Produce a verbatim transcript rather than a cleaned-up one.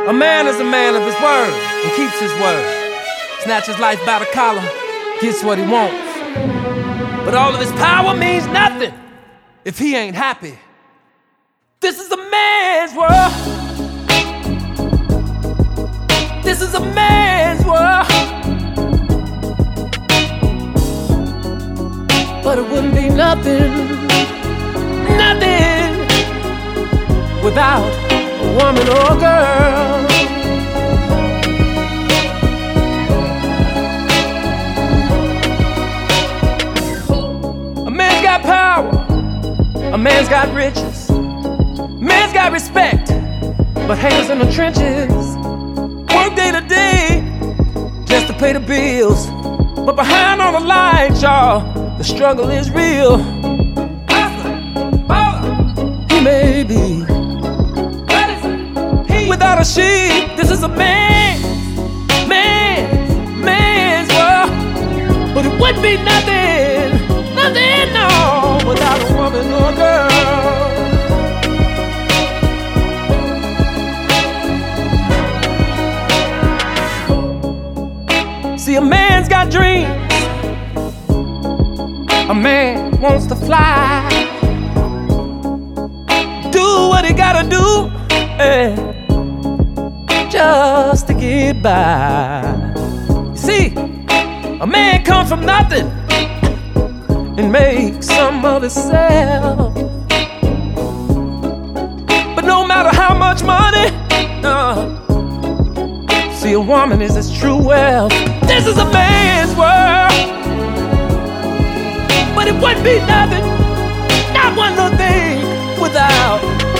A man is a man of his word and keeps his word. Snatches life by the collar, gets what he wants. But all of his power means nothing if he ain't happy. This is a man's world. This is a man's world. But it wouldn't be nothing, nothing without a woman or a girl. A man's got power, a man's got riches, a man's got respect, but hangers in the trenches work day to day just to pay the bills. But behind all the lights, y'all, the struggle is real. He may be without a sheep. This is a man, man, man's world. But it would be nothing, nothing, no, without a woman or a girl. See, a man's got dreams. A man wants to fly, do what he gotta do, eh, just to get by. See, a man comes from nothing and makes some of himself. But no matter how much money, uh, see, a woman is his true wealth. This is a man's world. But it wouldn't be nothing, not one little thing without